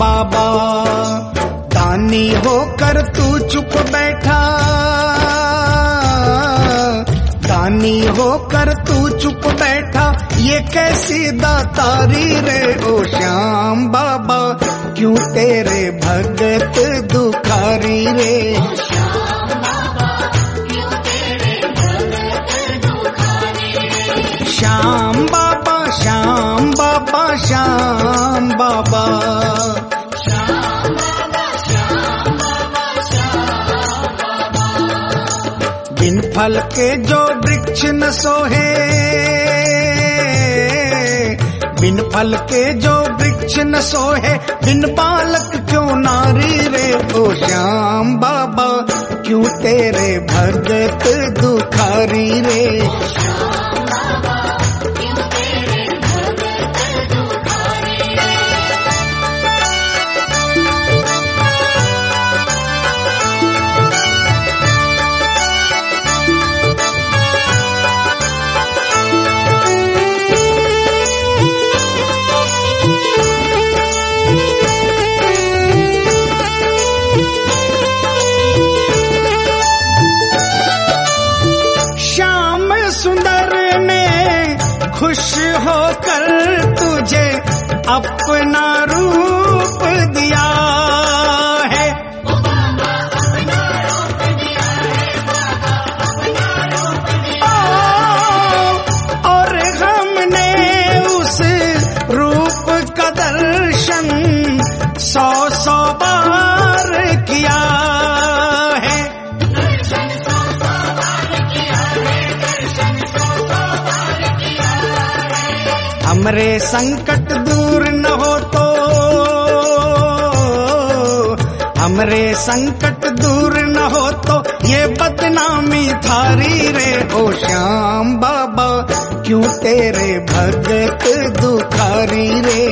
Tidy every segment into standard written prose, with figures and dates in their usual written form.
बाबा। दानी होकर तू चुप बैठा, दानी होकर तू चुप बैठा, ये कैसी दातारी रे ओ श्याम बाबा। क्यों तेरे भगत दुखारी रे, श्याम बाबा श्याम बाबा श्याम बाबा। बिन फल के जो वृक्ष न सोहे, बिन फल के जो वृक्ष न सोहे, बिन बालक क्यों नारी रे ओ श्याम बाबा। क्यों तेरे भगत दुखारी रे, खुश होकर तुझे अपना रूप दिया है। और हमने उस रूप का दर्शन 100 बार किया है। हमरे संकट दूर न हो तो, हमरे संकट दूर न हो तो, ये बदनामी थारी रे ओ श्याम बाबा। क्यों तेरे भगत दुखारी रे,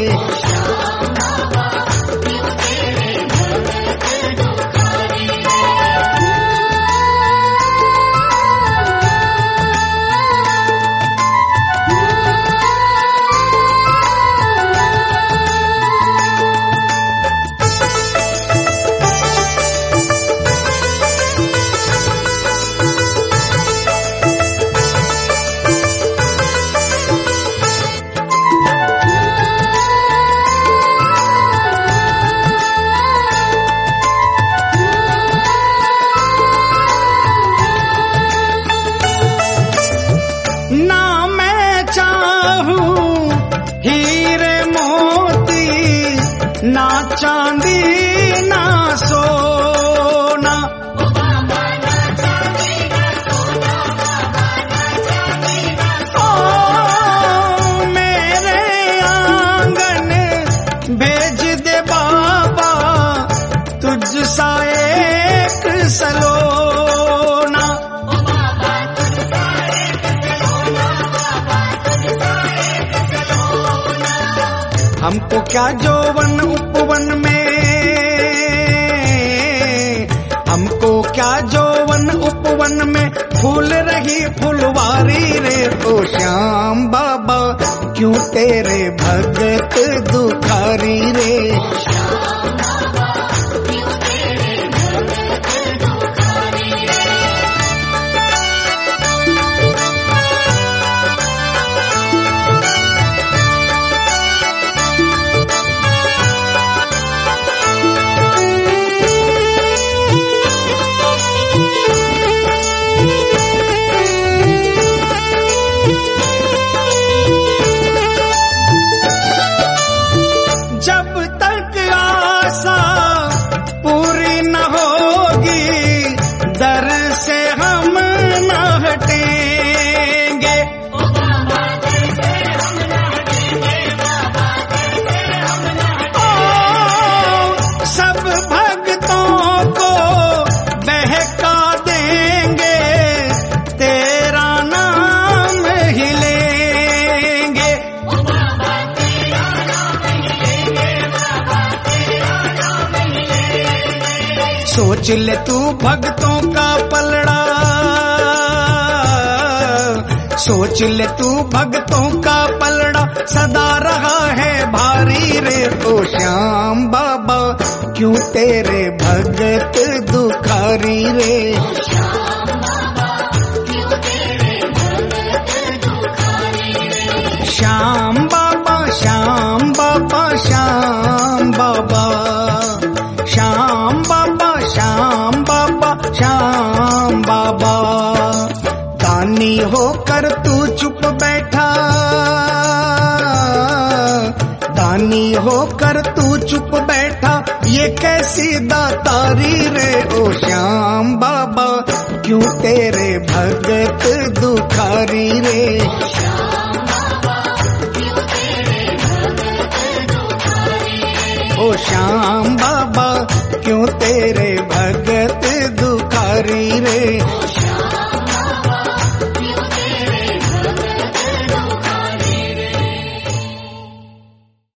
ना चांदी ना सोना, ओ मेरे आंगन भेज दे बाबा, तुझ सा एक सलोना। हमको क्या जौवन उपवन में, हमको क्या जौवन उपवन में, फूल रही फुलवारी रे ओ श्याम बाबा। क्यों तेरे भगत दुखारी रे, सोच ले तू भक्तों का पलड़ा, सोच ले तू भक्तों का पलड़ा, सदा रहा है भारी रे ओ श्याम बाबा। क्यों तेरे भगत दुखारी रे। श्याम बाबा श्याम बाबा श्याम बाबा, श्याम बाबा श्याम बाबा श्याम बाबा। दानी होकर तू चुप बैठा, दानी होकर तू चुप बैठा, ये कैसी दातारी रे। ओ श्याम बाबा क्यों तेरे भगत दुखारी रे। ओ श्याम बाबा क्यों तेरे भगत दुखारी रे।